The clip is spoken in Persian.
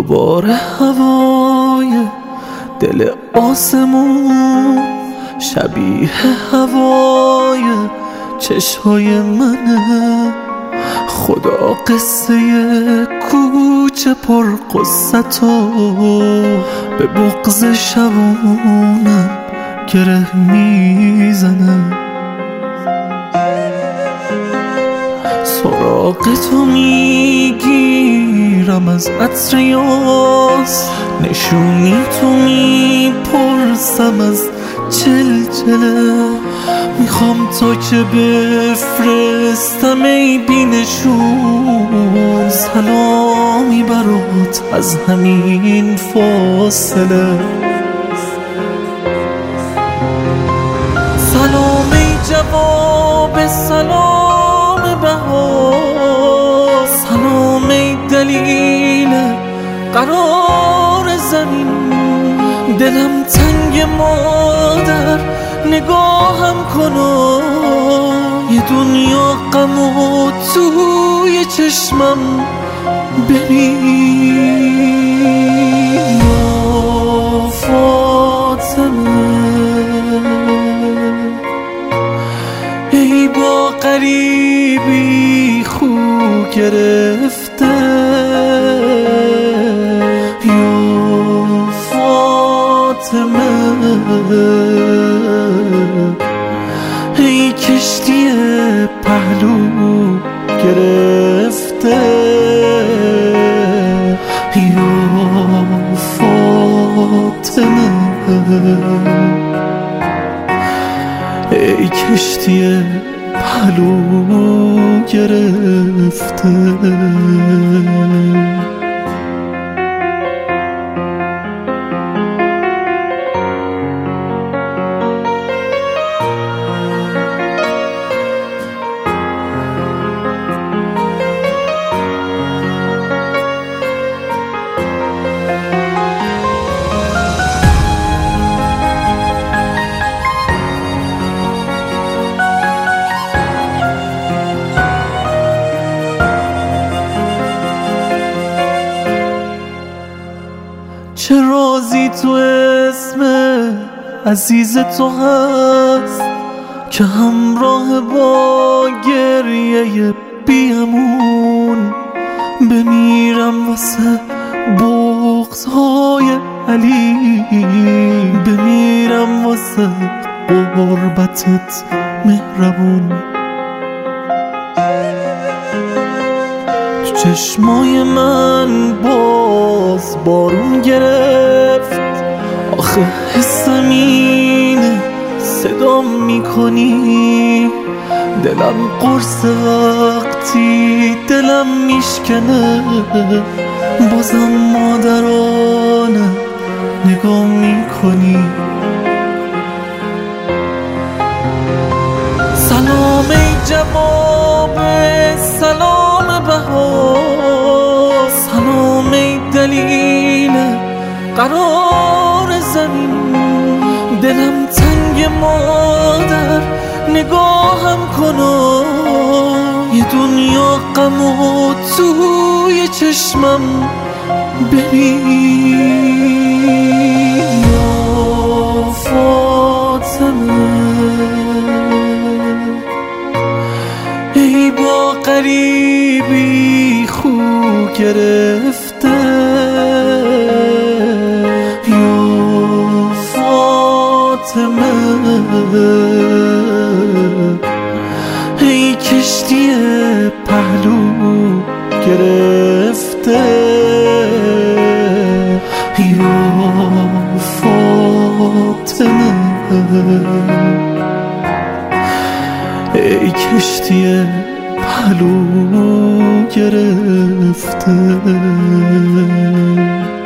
دوباره هوای دل آسمون شبیه هوای چشمای منه. خدا قصه کوچه پر قصتو به بغض شبونم گره میزنه. سراغ تو میگیرم از عطر یاس، نشونی تو میپرسم از چلچله. میخوام تا که بفرستم ای بینشون سلامی برات از همین فاصله. سلام ای جواب سلام بهار، سلام ای دلیل قرار زمین. دلم تنگ مادر نگاهم کن، یه دنیا غم و توی چشمم ببین. یا فاطمه ای با غریبی خو گرفته، یا فاطمه ای کشتی پهلو گرفته، یا فاطمه ای کشتی پهلو گرفته. چه رازی تو اسم عزیز تو هست که همراه با گریه بیامون بمیرم واسه بغض‌های علی، بمیرم واسه غربتت مهربون. تو چشمای من باز بارون گرفت، آخه حسم اینه صدام میکنی. دلم قرص وقتی دلم میشکنه، بازم مادرانه نگاه میکنی. سلام ای جواب سلام بهار، سلام ای دلیل قرار زمین. دلم تنگ مادر نگاهم کن، یه دنیا غم و توی چشمم ببین. یا فاطمه ای با غریبی خو گرفته، یا فاطمه ای کشتی پهلو گرفته، یا فاطمه ای کشتی پهلو گرفته.